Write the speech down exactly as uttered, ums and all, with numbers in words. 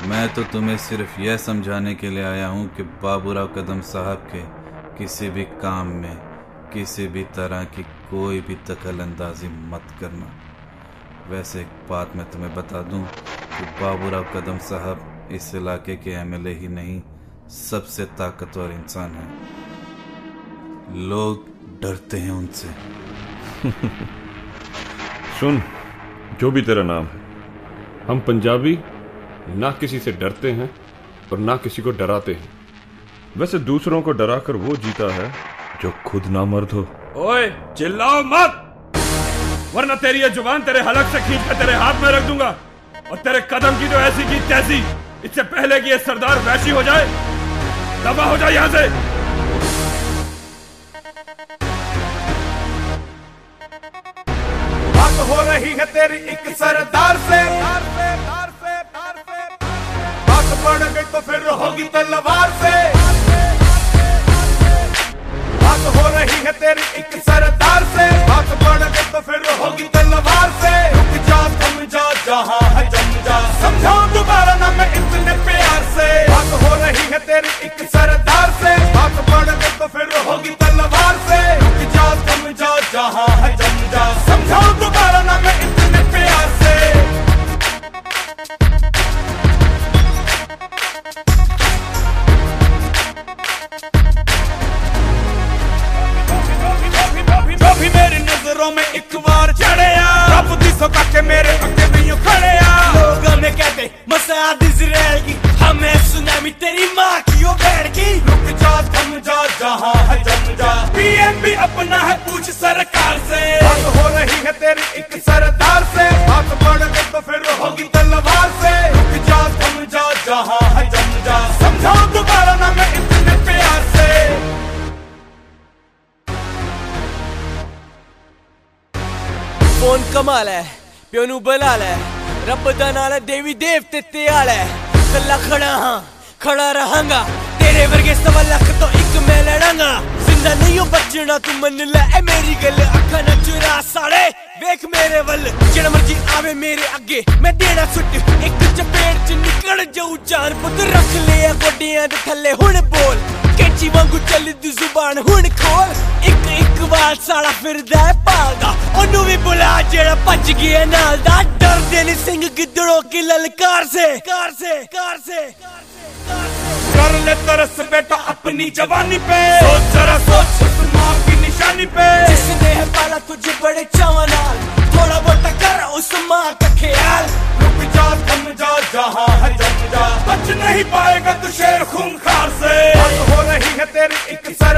मैं तो तुम्हें सिर्फ यह समझाने के लिए आया हूँ कि बाबूराव कदम साहब के किसी भी काम में किसी भी तरह की कोई भी दखल अंदाजी मत करना। वैसे एक बात मैं तुम्हें बता दूं कि बाबूराव कदम साहब इस इलाके के एमएलए ही नहीं, सबसे ताकतवर इंसान है। लोग डरते हैं उनसे। सुन, जो भी तेरा नाम है, हम पंजाबी ना किसी से डरते हैं और ना किसी को डराते हैं। वैसे दूसरों को डराकर वो जीता है जो खुद ना मर्द हो। ओए चिल्लाओ मत, वरना तेरी ये जुबान तेरे हलक से खींच कर तेरे हाथ में रख दूंगा और तेरे कदम की तो ऐसी की तैसी, इससे पहले कि ये सरदार वैसी हो जाए, दबा हो जाए यहां से। बात हो रही है तेरी एक सरदार से, बात बढ़ गई तो फिर होगी तलवार से। बात हो रही है तेरी एक सरदार से, बात बढ़ गई तो फिर होगी तलवार से। रुक जा थम जा जहां है जम जा, समझाऊं दोबारा ना मैं इतने प्यार से। बात हो रही है तेरी एक सरदार से, बात बढ़ गई तो फिर होगी तलवार से। रुक जा थम जा जहां है जम जा, समझाऊं दोबारा ना मैं इतने प्यार से। जो भी मेरी नजरों में एक बार चढ़े रब दी सका के मेरे अगे भी यूं खड़े लोग हमें कहते मसाद इजराइल की, हमें सुनामी तेरी माँ की ओ बैठ की। रुक जा थम जा जहां है जम जा, पीएम भी अपना है पूछ सरकार से। बात हो रही है तेरी एक सरदार से, बात बढ़ गई तो फिर होगी तलवार से। रुक जा थम जा जहां है जम जा, समझाओ दोबारा ना मैं इतने प्यार से। फोन कमाल है, प्यो नू बलाल है, रब दा नाल है, देवी देवते ते आल है। कल्ला खड़ा हाँ खड़ा रहांगा, तेरे वर्गे सवा लख तो एक मैं लड़ांगा। जिंदा नहीं हो बचना तू मन ले ए मेरी गल, अखा न चुरा साले वेख मेरे वल। जेड़ा मर्जी आवे मेरे अगे मैं देना सुट, एक चपेट च निकल जाऊ जान। पुत रख लिया गोडियां दे थल्ले हुण बोल, कैची वांगू चली दी जुबान हुण खोल। एक एक बार साला फिरदा है पालदा, ओनू भी बुला जेड़ा भज गया नाल दा। डरदे नी सिंह गिद्दड़ों की ललकार से, कार से कार से कर ले तरस बेटा अपनी जवानी पे, सोच जरा सोच उस माँ की निशानी पे। जिसने है पाला तुझे बड़े चाव नाल, थोड़ा बहुत कर उस माँ का ख्याल। रुक जा थम जा जहां है जम जा, बच नहीं पाएगा तू शेर खूंखार से। बात हो रही है तेरी एक